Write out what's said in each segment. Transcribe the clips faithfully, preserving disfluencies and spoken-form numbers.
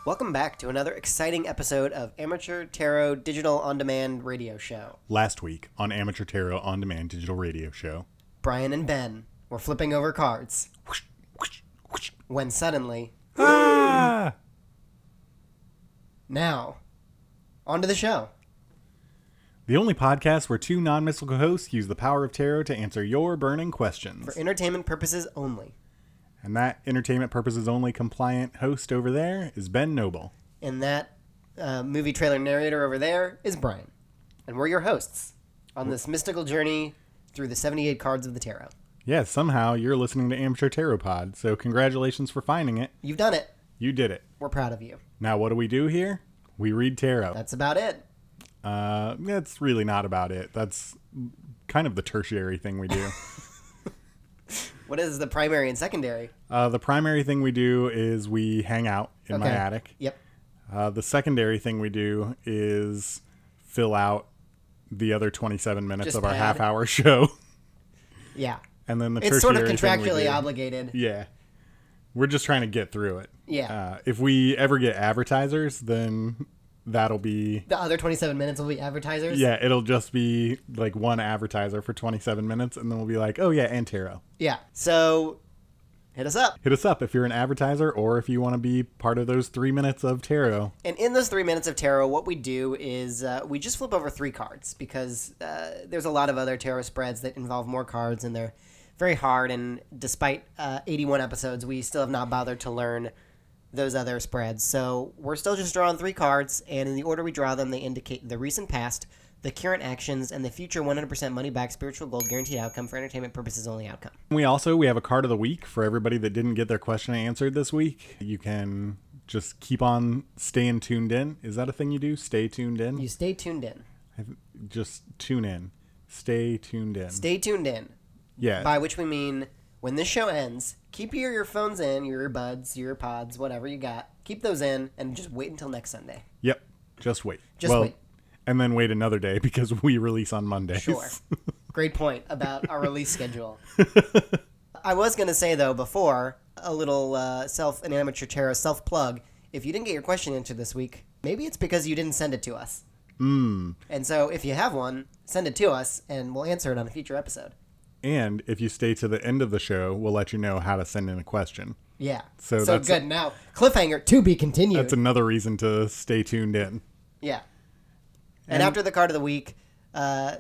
Welcome back to another exciting episode of Amateur Tarot Digital On Demand Radio Show. Last week on Amateur Tarot On Demand Digital Radio Show, Brian and Ben were flipping over cards when suddenly... Ah! Now, on to the show. The only podcast where two non-mystical hosts use the power of tarot to answer your burning questions. For entertainment purposes only. And that entertainment purposes only compliant host over there is Ben Noble. And that uh, movie trailer narrator over there is Brian. And we're your hosts on this mystical journey through the seventy-eight cards of the tarot. Yeah, somehow you're listening to Amateur Tarot Pod, so congratulations for finding it. You've done it. You did it. We're proud of you. Now what do we do here? We read tarot. That's about it. Uh, that's really not about it. That's kind of the tertiary thing we do. What is the primary and secondary? Uh, the primary thing we do is we hang out in Okay. my attic. Yep. Uh, the secondary thing we do is fill out the other twenty-seven minutes Just of our pad. half-hour show. Yeah. And then the It's sort of tertiary thing we contractually do- obligated. Yeah. We're just trying to get through it. Yeah. Uh, if we ever get advertisers, then that'll be... The other twenty-seven minutes will be advertisers? Yeah, it'll just be like one advertiser for twenty-seven minutes, and then we'll be like, oh yeah, and tarot. Yeah. So, hit us up. Hit us up if you're an advertiser or if you want to be part of those three minutes of tarot. And in those three minutes of tarot, what we do is uh, we just flip over three cards because uh, there's a lot of other tarot spreads that involve more cards, and they're very hard. And despite uh, eighty-one episodes, we still have not bothered to learn those other spreads. So we're still just drawing three cards, and in the order we draw them, they indicate the recent past, the current actions, and the future one hundred percent money-back spiritual gold guaranteed outcome for entertainment purposes only outcome. We also, we have a card of the week for everybody that didn't get their question answered this week. You can just keep on staying tuned in. Is that a thing you do? Stay tuned in? You stay tuned in. Just tune in. Stay tuned in. Stay tuned in. Yeah. By which we mean, when this show ends, keep your earphones in, your earbuds, your pods, whatever you got. Keep those in, and just wait until next Sunday. Yep. Just wait. Just well, wait. And then wait another day because we release on Mondays. Sure. Great point about our release schedule. I was going to say, though, before, a little uh, self, an amateur tarot self-plug. If you didn't get your question answered this week, maybe it's because you didn't send it to us. Mm. And so if you have one, send it to us, and we'll answer it on a future episode. And if you stay to the end of the show, we'll let you know how to send in a question. Yeah. So So, that's- good. Now, cliffhanger, to be continued. That's another reason to stay tuned in. Yeah. And, And- after the card of the week, uh,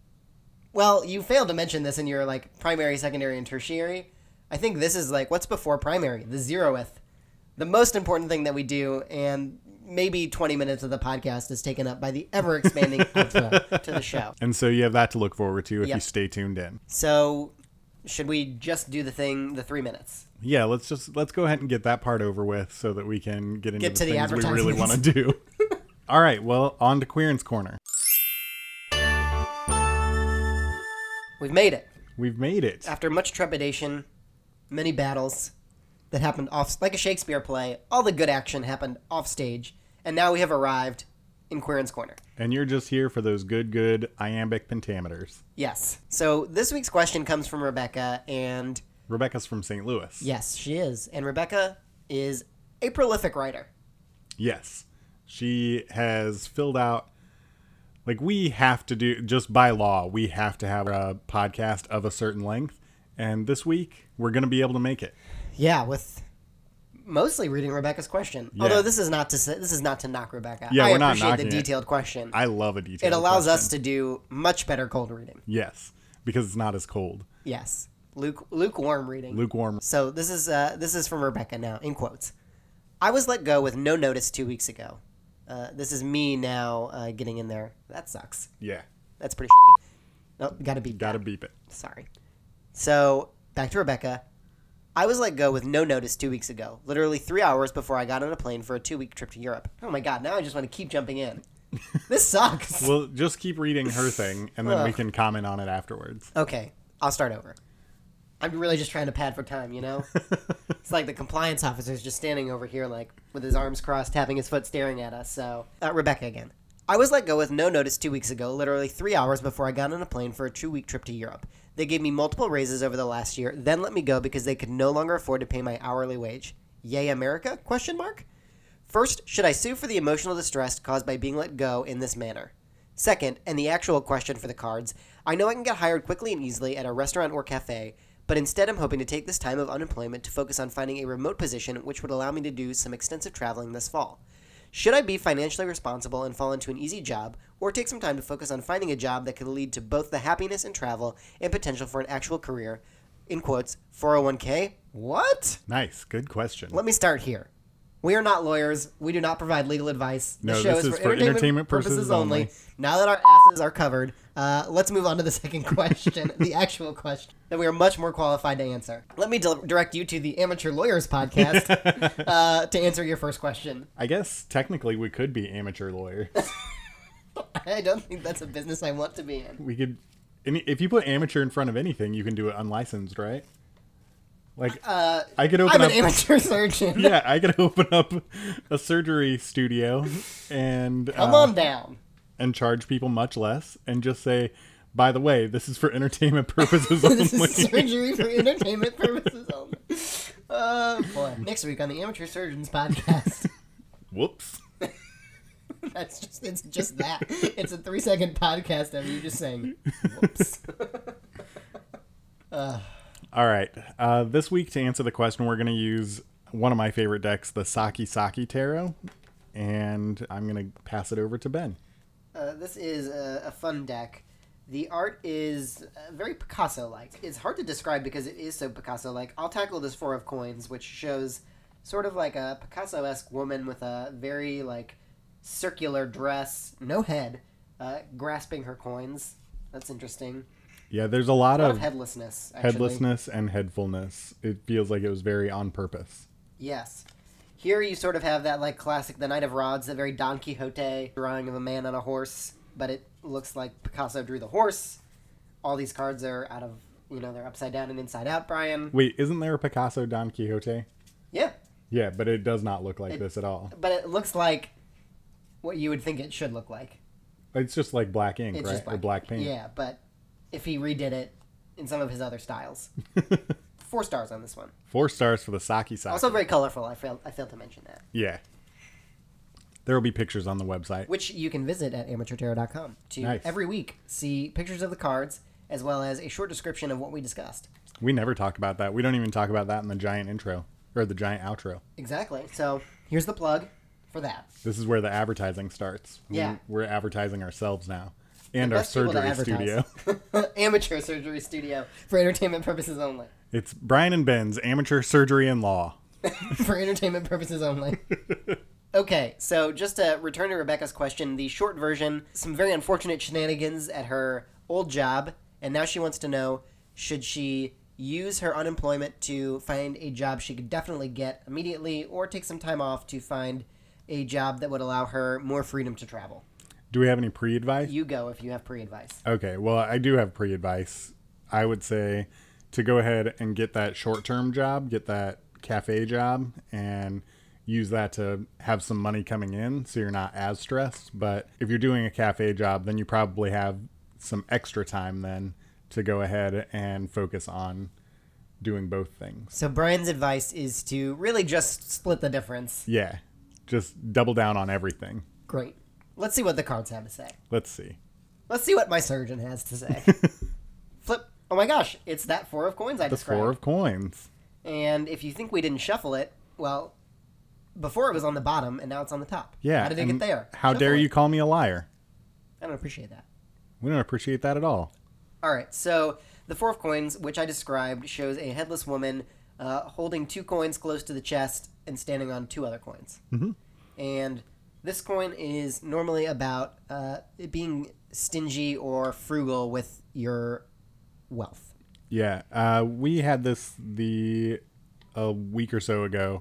well, you failed to mention this in your like primary, secondary, and tertiary. I think this is like what's before primary, the zeroth, the most important thing that we do, and maybe twenty minutes of the podcast is taken up by the ever expanding outro to the show. And so you have that to look forward to if Yep. you stay tuned in. So, should we just do the thing, the three minutes? Yeah, let's just let's go ahead and get that part over with so that we can get into Get the to the things we really want to do. All right, well, on to Queerance Corner. We've made it. We've made it. After much trepidation, many battles that happened off, like a Shakespeare play, all the good action happened off stage, and now we have arrived in Queerance Corner. And you're just here for those good, good iambic pentameters. Yes. So this week's question comes from Rebecca, and Rebecca's from Saint Louis. yes, she is. And Rebecca is a prolific writer. Yes. She has filled out, like we have to do, just by law, we have to have a podcast of a certain length. And this week, we're going to be able to make it. Yeah, with mostly reading Rebecca's question. Yeah. Although this is not to say, this is not to knock Rebecca. Yeah, I we're not appreciate knocking the it. detailed question. I love a detailed It allows us question. to do much better cold reading. Yes, because it's not as cold. Yes. Luke, lukewarm reading. Lukewarm. So this is uh, this is from Rebecca now, in quotes. I was let go with no notice two weeks ago. Uh, this is me now uh, getting in there. That sucks. Yeah. That's pretty shitty. Oh, gotta beep Gotta that. beep it. Sorry. So, back to Rebecca. I was let go with no notice two weeks ago. Literally three hours before I got on a plane for a two-week trip to Europe. Oh my god, now I just want to keep jumping in. This sucks. Well, just keep reading her thing, and then we Ugh. can comment on it afterwards. Okay, I'll start over. I'm really just trying to pad for time, you know? It's like the compliance officer's just standing over here, like, with his arms crossed, tapping his foot, staring at us. So, uh, Rebecca again. I was let go with no notice two weeks ago, literally three hours before I got on a plane for a two-week trip to Europe. They gave me multiple raises over the last year, then let me go because they could no longer afford to pay my hourly wage. Yay, America? Question mark? First, should I sue for the emotional distress caused by being let go in this manner? Second, and the actual question for the cards, I know I can get hired quickly and easily at a restaurant or cafe, but instead I'm hoping to take this time of unemployment to focus on finding a remote position which would allow me to do some extensive traveling this fall. Should I be financially responsible and fall into an easy job, or take some time to focus on finding a job that could lead to both the happiness in travel and potential for an actual career, in quotes, four oh one k? What? Nice. Good question. Let me start here. We are not lawyers. We do not provide legal advice. The No, show this is is for for entertainment, entertainment purposes, purposes only. only. Now that our asses are covered, uh, let's move on to the second question, the actual question that we are much more qualified to answer. Let me di- direct you to the Amateur Lawyers podcast uh, to answer your first question. I guess technically we could be amateur lawyers. I don't think that's a business I want to be in. We could, any, if you put amateur in front of anything, you can do it unlicensed, right? Like, Uh, I could open I'm up. an amateur surgeon. Yeah, I could open up a surgery studio and Come uh, on down. and charge people much less, and just say, by the way, this is for entertainment purposes only. This is surgery for entertainment purposes only. Oh, boy. Next week on the Amateur Surgeons podcast. Whoops. That's just, it's just that. It's a three second podcast of you just saying, whoops. uh, All right. Uh, this week, to answer the question, we're going to use one of my favorite decks, the Saki Saki Tarot, and I'm going to pass it over to Ben. uh, this is a, a fun deck. The art is uh, very Picasso-like. It's hard to describe because it is so Picasso-like. I'll tackle this Four of Coins, which shows sort of like a Picasso-esque woman with a very, like, circular dress, no head, uh, grasping her coins. That's interesting. Yeah, there's a lot, A lot of, of headlessness, actually. headlessness and headfulness. It feels like it was very on purpose. Yes. Here you sort of have that, like, classic The Knight of Rods, the very Don Quixote drawing of a man on a horse, but it looks like Picasso drew the horse. All these cards are out of, you know, they're upside down and inside out, Brian. Wait, isn't there a Picasso Don Quixote? Yeah. Yeah, but it does not look like It- this at all. But it looks like what you would think it should look like. It's just like black ink, It's right? just black. Or black paint. Yeah, but if he redid it in some of his other styles. Four stars on this one. Four stars for the Saki Saki. Also very colorful. I failed, I failed to mention that. Yeah. There will be pictures on the website. Which you can visit at amateur tarot dot com to Nice. every week see pictures of the cards as well as a short description of what we discussed. We never talk about that. We don't even talk about that in the giant intro or the giant outro. Exactly. So here's the plug for that. This is where the advertising starts. We- Yeah. We're advertising ourselves now. And The our best people to surgery studio. advertise. Amateur surgery studio for entertainment purposes only. It's Brian and Ben's Amateur Surgery and Law. For entertainment purposes only. Okay, so just to return to Rebecca's question, the short version, some very unfortunate shenanigans at her old job, and now she wants to know, should she use her unemployment to find a job she could definitely get immediately, or take some time off to find a job that would allow her more freedom to travel? Do we have any pre-advice? You go if you have pre-advice. Okay, well, I do have pre-advice. I would say to go ahead and get that short-term job, get that cafe job, and use that to have some money coming in so you're not as stressed. But if you're doing a cafe job, then you probably have some extra time then to go ahead and focus on doing both things. So Brian's advice is to really just split the difference. Yeah, just double down on everything. Great. Let's see what the cards have to say. Let's see. Let's see what my surgeon has to say. Flip. Oh my gosh, it's that four of coins I The described. four of coins. And if you think we didn't shuffle it, well, before it was on the bottom and now it's on the top. Yeah. How did it and get there? How Shuffle dare it. you call me a liar? I don't appreciate that. We don't appreciate that at all. All right, so the four of coins, which I described, shows a headless woman uh, holding two coins close to the chest and standing on two other coins. Mm-hmm. And this coin is normally about uh, it being stingy or frugal with your wealth. Yeah, uh, we had this the a week or so ago,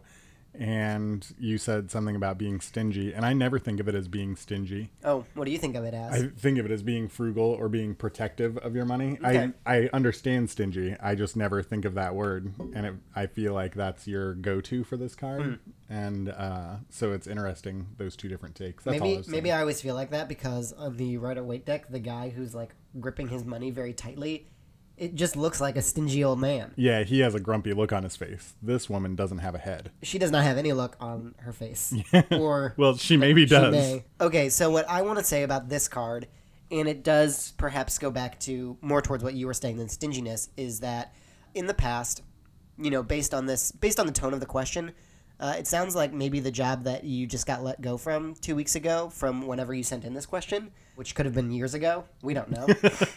and you said something about being stingy, and I never think of it as being stingy. Oh, what do you think of it as? I think of it as being frugal or being protective of your money. Okay. I I understand stingy. I just never think of that word, and it, I feel like that's your go-to for this card, Hmm. and uh, so it's interesting those two different takes. That's all I maybe was maybe saying. I always feel like that because of the Rider Waite deck. The guy who's like gripping his money very tightly it just looks like a stingy old man. Yeah, he has a grumpy look on his face. This woman doesn't have a head. She does not have any look on her face. Or well, she maybe does. She may. Okay, so what I want to say about this card, and it does perhaps go back to more towards what you were saying than stinginess, is that in the past, you know, based on this, based on the tone of the question, uh, it sounds like maybe the job that you just got let go from two weeks ago, from whenever you sent in this question, which could have been years ago. We don't know.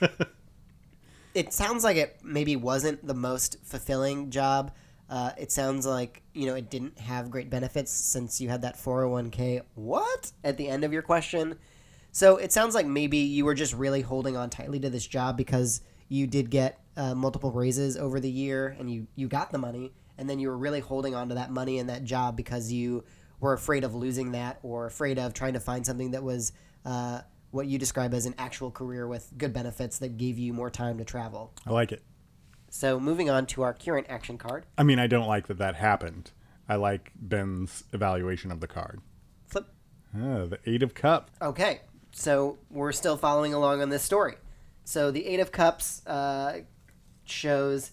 It sounds like it maybe wasn't the most fulfilling job. Uh, it sounds like, you know, it didn't have great benefits since you had that four oh one k what at the end of your question. So it sounds like maybe you were just really holding on tightly to this job because you did get uh, multiple raises over the year and you, you got the money, and then you were really holding on to that money and that job because you were afraid of losing that or afraid of trying to find something that was uh, what you describe as an actual career with good benefits that gave you more time to travel. I like it. So moving on to our current action card. I mean, I don't like that that happened. I like Ben's evaluation of the card. Flip. Ah, the Eight of Cups. Okay, so we're still following along on this story. So the Eight of Cups uh, shows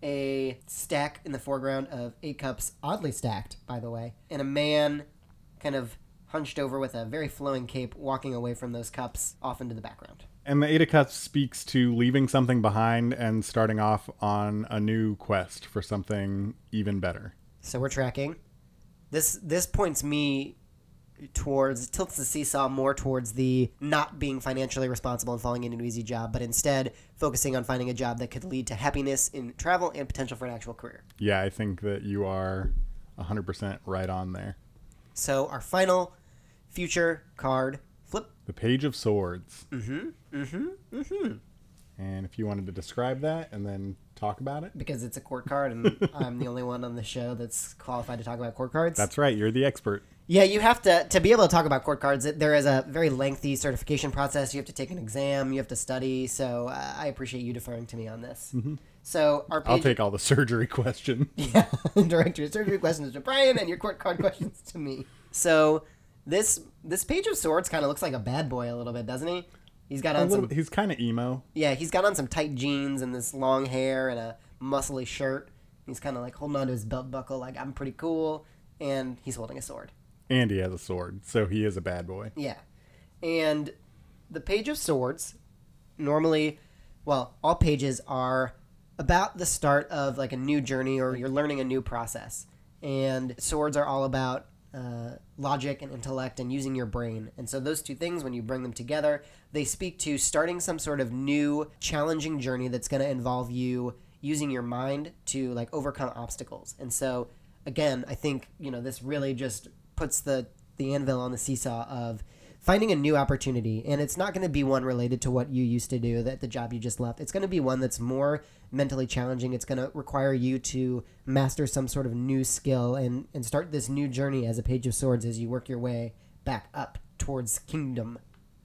a stack in the foreground of eight cups, oddly stacked, by the way, and a man kind of hunched over with a very flowing cape walking away from those cups off into the background. And the Eight of Cups speaks to leaving something behind and starting off on a new quest for something even better. So we're tracking. This this points me towards, tilts the seesaw more towards the not being financially responsible and falling into an easy job, but instead focusing on finding a job that could lead to happiness in travel and potential for an actual career. Yeah, I think that you are one hundred percent right on there. So our final future card, flip. The Page of Swords. Mm-hmm, mm-hmm, mm-hmm. And if you wanted to describe that and then talk about it. Because it's a court card and I'm the only one on the show that's qualified to talk about court cards. That's right, you're the expert. Yeah, you have to, to be able to talk about court cards, there is a very lengthy certification process. You have to take an exam, you have to study, so uh, I appreciate you deferring to me on this. Mm-hmm. So our page, I'll take all the surgery questions. Yeah, direct your surgery questions to Brian and your court card questions to me. So this this Page of Swords kind of looks like a bad boy a little bit, doesn't he? He's got on little, some. He's kind of emo. Yeah, he's got on some tight jeans and this long hair and a muscly shirt. He's kind of like holding on to his belt buckle, like I'm pretty cool, and he's holding a sword. And he has a sword, so he is a bad boy. Yeah, and the Page of Swords normally, well, all pages are about the start of like a new journey or you're learning a new process, and swords are all about uh, logic and intellect and using your brain. And so those two things, when you bring them together, they speak to starting some sort of new challenging journey that's going to involve you using your mind to like overcome obstacles. And so again, I think, you know, this really just puts the the anvil on the seesaw of finding a new opportunity. And it's not going to be one related to what you used to do, that the job you just left. It's going to be one that's more mentally challenging. It's going to require you to master some sort of new skill and, and start this new journey as a Page of Swords as you work your way back up towards kingdom.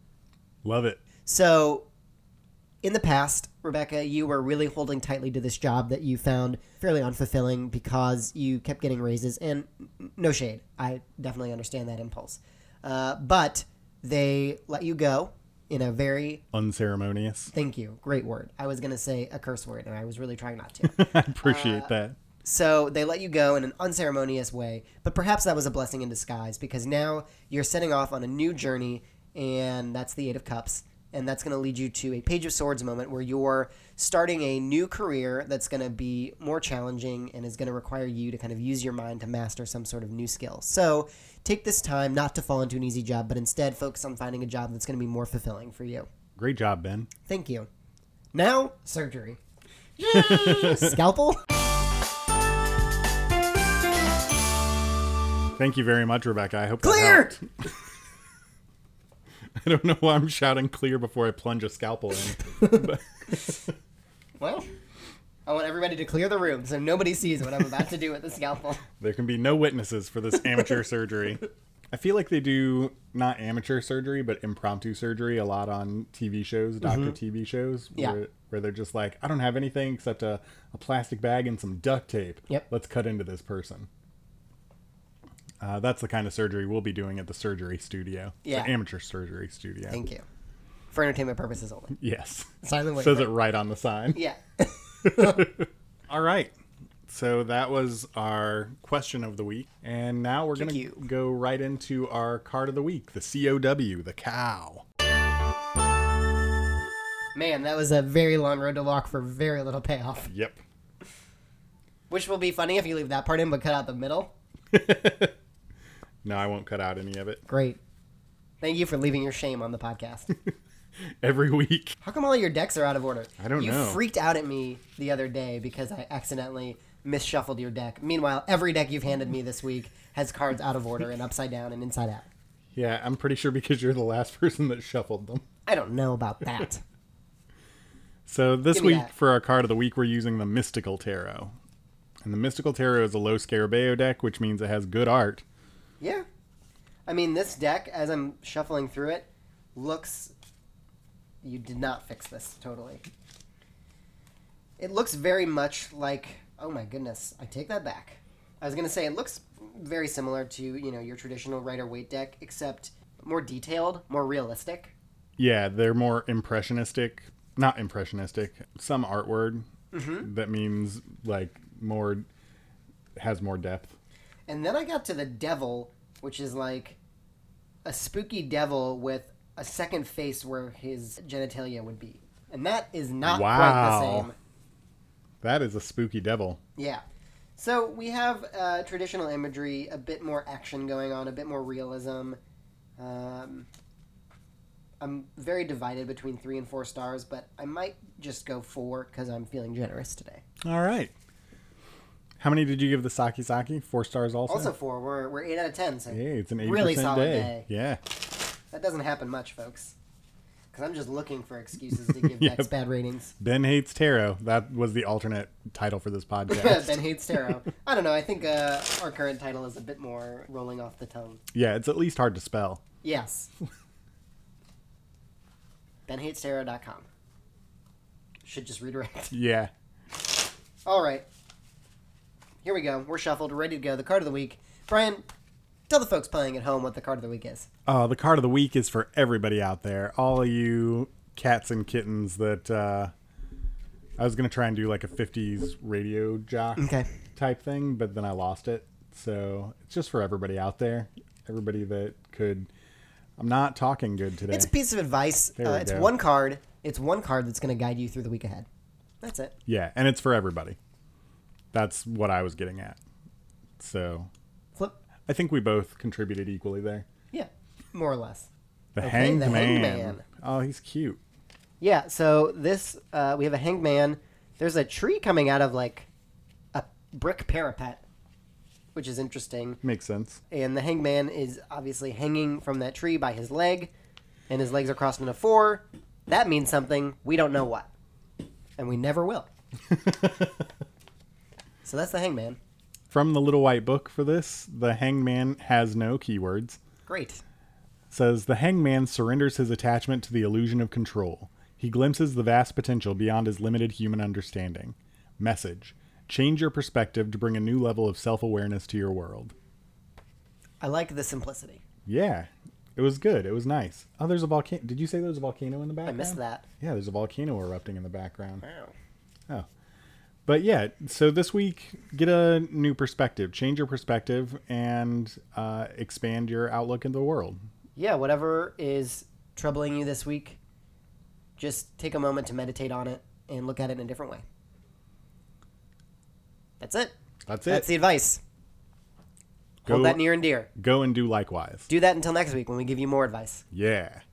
Love it. So in the past, Rebecca, you were really holding tightly to this job that you found fairly unfulfilling because you kept getting raises. And no shade, I definitely understand that impulse. Uh, but they let you go in a very... unceremonious. Thank you. Great word. I was going to say a curse word, and I was really trying not to. I appreciate uh, that. So they let you go in an unceremonious way, but perhaps that was a blessing in disguise because now you're setting off on a new journey, and that's the Eight of Cups. And that's going to lead you to a Page of Swords moment where you're starting a new career that's going to be more challenging and is going to require you to kind of use your mind to master some sort of new skill. So take this time not to fall into an easy job, but instead focus on finding a job that's going to be more fulfilling for you. Great job, Ben. Thank you. Now, surgery. Scalpel? Thank you very much, Rebecca. I hope Clear! that helped. I don't know why I'm shouting clear before I plunge a scalpel in. But well, I want everybody to clear the room so nobody sees what I'm about to do with the scalpel. There can be no witnesses for this amateur surgery. I feel like they do not amateur surgery, but impromptu surgery a lot on T V shows, doctor mm-hmm. T V shows, where, yeah. where they're just like, I don't have anything except a, a plastic bag and some duct tape. Yep. Let's cut into this person. Uh, that's the kind of surgery we'll be doing at the surgery studio. Yeah. The amateur surgery studio. Thank you. For entertainment purposes only. Yes. Silent Says waiver. it right on the sign. Yeah. All right. So that was our question of the week. And now we're going to you. go right into our card of the week, the C O W, the cow. Man, that was a very long road to walk for very little payoff. Yep. Which will be funny if you leave that part in but cut out the middle. No, I won't cut out any of it. Great. Thank you for leaving your shame on the podcast. Every week. How come all your decks are out of order? I don't you know. You freaked out at me the other day because I accidentally misshuffled your deck. Meanwhile, every deck you've handed me this week has cards out of order and upside down and inside out. Yeah, I'm pretty sure because you're the last person that shuffled them. I don't know about that. So this Give me week, that. for our card of the week, we're using the Mystical Tarot. And the Mystical Tarot is a low Scarabeo deck, which means it has good art. Yeah. I mean, this deck, as I'm shuffling through it, looks... You did not fix this, totally. It looks very much like... Oh my goodness, I take that back. I was going to say, it looks very similar to, you know, your traditional Rider-Waite deck, except more detailed, more realistic. Yeah, they're more impressionistic. Not impressionistic. Some art word Mm-hmm. that means, like, more... has more depth. And then I got to the Devil, which is like a spooky devil with a second face where his genitalia would be. And that is not quite Wow. the same. That is a spooky devil. Yeah. So we have uh, traditional imagery, a bit more action going on, a bit more realism. Um, I'm very divided between three and four stars, but I might just go four because I'm feeling generous today. All right. How many did you give the Saki Saki? Four stars also? Also four. We're, we're eight out of ten. So Hey, it's an eighty percent really solid day. day. Yeah. That doesn't happen much, folks. Because I'm just looking for excuses to give Yep. decks bad ratings. Ben Hates Tarot. That was the alternate title for this podcast. Ben hates tarot. I don't know. I think uh, our current title is a bit more rolling off the tongue. Yeah, it's at least hard to spell. Yes. ben hates tarot dot com. Should just redirect. Yeah. All right. Here we go. We're shuffled. We're ready to go. The card of the week. Brian, tell the folks playing at home what the card of the week is. Oh, the card of the week is for everybody out there. All of you cats and kittens that uh, I was going to try and do like a fifties radio jock Okay. type thing, but then I lost it. So it's just for everybody out there. Everybody that could. I'm not talking good today. It's a piece of advice. There Uh, we it's go. one card. It's one card that's going to guide you through the week ahead. That's it. Yeah, and it's for everybody. That's what I was getting at. So Flip. I think we both contributed equally there. Yeah. More or less. The Okay, Hanged the Man. Hanged Man. Oh, he's cute. Yeah, so this, uh, we have a hanged man. There's a tree coming out of, like, a brick parapet, which is interesting. Makes sense. And the hanged man is obviously hanging from that tree by his leg, and his legs are crossed into four. That means something. We don't know what. And we never will. So that's the hanged man. From the Little White Book for this, the Hanged Man has no keywords. Great. Says, the Hanged Man surrenders his attachment to the illusion of control. He glimpses the vast potential beyond his limited human understanding. Message. Change your perspective to bring a new level of self-awareness to your world. I like the simplicity. Yeah. It was good. It was nice. Oh, there's a volcano. Did you say there's a volcano in the I background? missed that. Yeah, there's a volcano erupting in the background. Wow. Oh. But yeah, so this week, get a new perspective. Change your perspective and uh, expand your outlook in the world. Yeah, whatever is troubling you this week, just take a moment to meditate on it and look at it in a different way. That's it. That's it. That's the advice. Go, Hold that near and dear. go and do likewise. Do that until next week when we give you more advice. Yeah.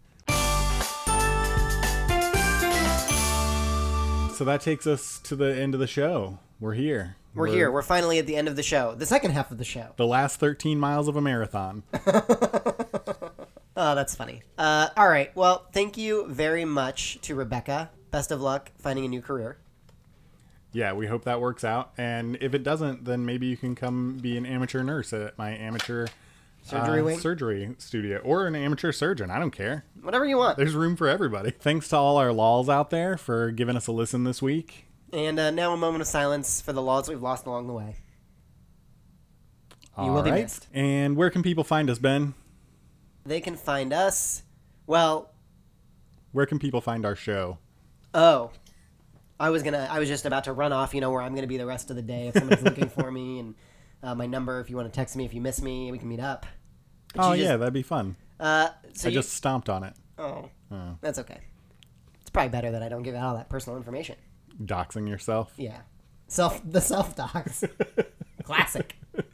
So that takes us to the end of the show. We're here. We're, here. We're finally at the end of the show. The second half of the show. the last thirteen miles of a marathon. Oh, that's funny. Uh, all right. Well, thank you very much to Rebecca. Best of luck finding a new career. Yeah, we hope that works out. And if it doesn't, then maybe you can come be an amateur nurse at my amateur Surgery uh, wing? surgery studio, or an amateur surgeon. I don't care. Whatever you want. There's room for everybody. Thanks to all our lols out there for giving us a listen this week. And uh, now a moment of silence for the laws we've lost along the way. You All will be right. missed. And where can people find us, Ben? They can find us, well, where can people find our show? Oh, I was gonna. I was just about to run off. You know where I'm gonna be the rest of the day if somebody's looking for me, and uh, my number if you want to text me if you miss me, we can meet up. But Oh you yeah, just, that'd be fun. Uh, so I you, just stomped on it. Oh, Oh. that's okay. It's probably better that I don't give out all that personal information. Doxing yourself. Yeah, self the self docs. Classic.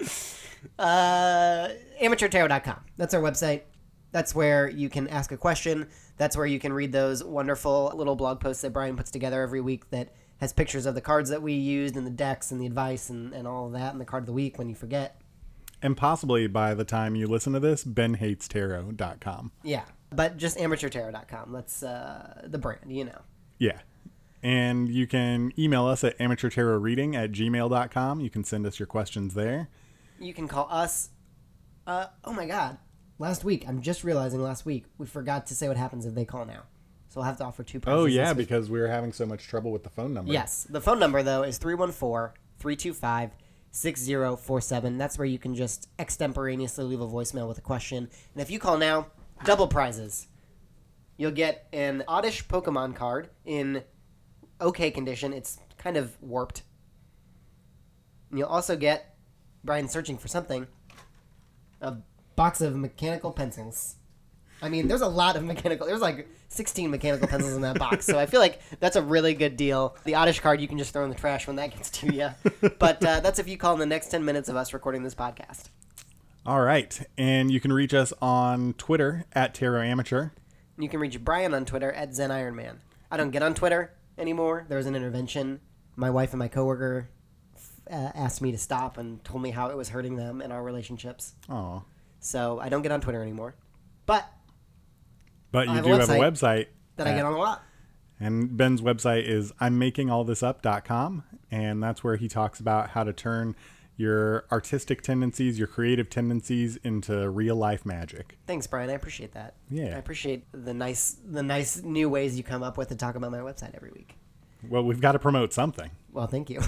Uh, amateur tarot dot com. That's our website. That's where you can ask a question. That's where you can read those wonderful little blog posts that Brian puts together every week that has pictures of the cards that we used and the decks and the advice and, and all of that and the card of the week when you forget. And possibly by the time you listen to this, ben hates tarot dot com. Yeah, but just amateur tarot dot com. That's uh, the brand, you know. Yeah. And you can email us at amateur tarot reading at gmail dot com. You can send us your questions there. You can call us. Uh, oh my God. Last week, I'm just realizing last week, we forgot to say what happens if they call now. So I'll have to offer two prizes. Oh, yeah, this week. because we were having so much trouble with the phone number. Yes. The phone number, though, is three one four, three two five, six zero four seven. That's where you can just extemporaneously leave a voicemail with a question. And if you call now, double prizes. You'll get an Oddish Pokemon card in okay condition. It's kind of warped. And you'll also get, Brian searching for something, a box of mechanical pencils. I mean, there's a lot of mechanical... There's like sixteen mechanical pencils in that box, so I feel like that's a really good deal. The Oddish card you can just throw in the trash when that gets to you. But uh, that's if you call in the next ten minutes of us recording this podcast. All right. And you can reach us on Twitter at Tarot Amateur. You can reach Brian on Twitter at Zen Iron Man. I don't get on Twitter anymore. There was an intervention. My wife and my coworker uh, asked me to stop and told me how it was hurting them in our relationships. Oh. So I don't get on Twitter anymore. But But you have do a have a website. that I at- get on a lot. And Ben's website is I'm making all this up dot com. And that's where he talks about how to turn your artistic tendencies, your creative tendencies into real life magic. Thanks, Brian. I appreciate that. Yeah. I appreciate the nice the nice new ways you come up with to talk about my website every week. Well, we've got to promote something. Well, thank you.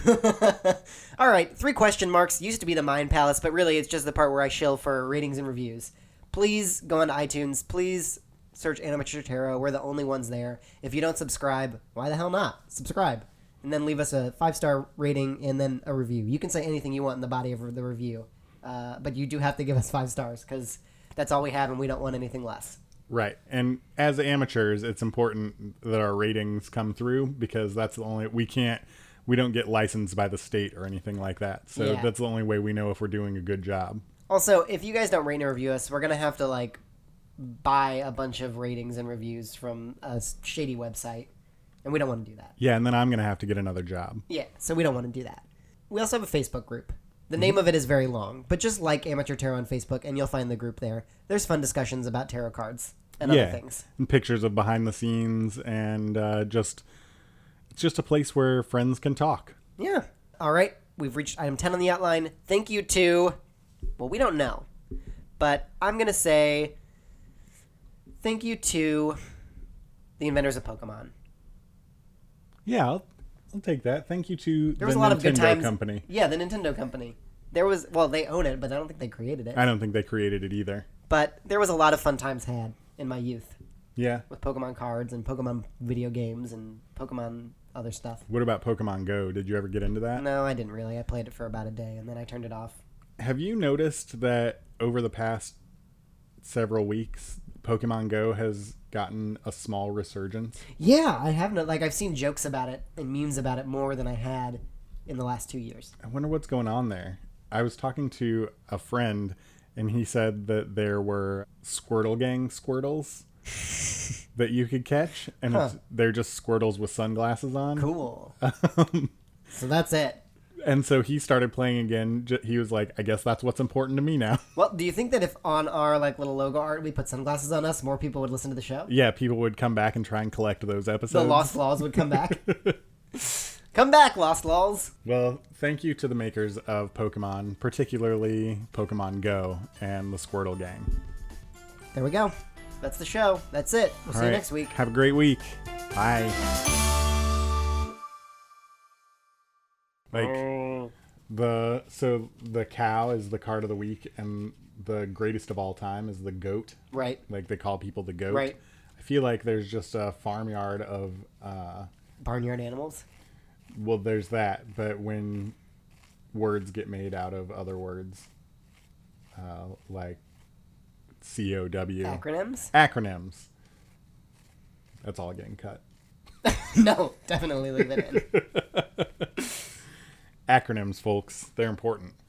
All right, three question marks. Used to be the Mind Palace, but really it's just the part where I shill for ratings and reviews. Please go on to iTunes. Please search Amateur Tarot. We're the only ones there. If you don't subscribe, why the hell not? Subscribe. And then leave us a five-star rating and then a review. You can say anything you want in the body of the review, uh, but you do have to give us five stars because that's all we have and we don't want anything less. Right. And as amateurs, it's important that our ratings come through because that's the only, we can't, we don't get licensed by the state or anything like that. So Yeah. that's the only way we know if we're doing a good job. Also, if you guys don't rate and review us, we're going to have to, like, buy a bunch of ratings and reviews from a shady website, and we don't want to do that. Yeah. And then I'm going to have to get another job. Yeah, so we don't want to do that. We also have a Facebook group. The name of it is very long, but just like Amateur Tarot on Facebook, and you'll find the group there. There's fun discussions about tarot cards and yeah. other things. And pictures of behind the scenes and uh, just, it's just a place where friends can talk. Yeah. All right, we've reached item ten on the outline. Thank you to, well, we don't know, but I'm going to say thank you to the inventors of Pokemon. Yeah, I'll, I'll take that. Thank you to There the was a lot Nintendo of good times. company. Yeah, the Nintendo company. There was, well, they own it, but I don't think they created it. I don't think they created it either. But there was a lot of fun times had in my youth Yeah. with Pokemon cards and Pokemon video games and Pokemon other stuff. What about Pokemon Go? Did you ever get into that? No, I didn't really. I played it for about a day and then I turned it off. Have you noticed that over the past several weeks, Pokemon Go has gotten a small resurgence? Yeah, I have no, like I've seen jokes about it and memes about it more than I had in the last two years. I wonder what's going on there. I was talking to a friend, and he said that there were Squirtle Gang Squirtles that you could catch, and Huh. it's, they're just Squirtles with sunglasses on. Cool. Um, So that's it. and so he started playing again. J- He was like, I guess that's what's important to me now. Well, do you think that if on our like little logo art we put sunglasses on us, more people would listen to the show? Yeah, people would come back and try and collect those episodes. The Lost Laws would come back. Come back, Lost Laws. Well, thank you to the makers of Pokemon, particularly Pokemon Go and the Squirtle Gang. There we go. That's the show. That's it. We'll see All you right. next week. Have a great week. Bye. Like the so the cow is the card of the week, and the greatest of all time is the goat. Right. Like they call people the goat. Right. I feel like there's just a farmyard of, uh, Barnyard animals. well, there's that, but when words get made out of other words, uh, like C O W. Acronyms? Acronyms. That's all getting cut. No, definitely leave it in. Acronyms, folks. They're important.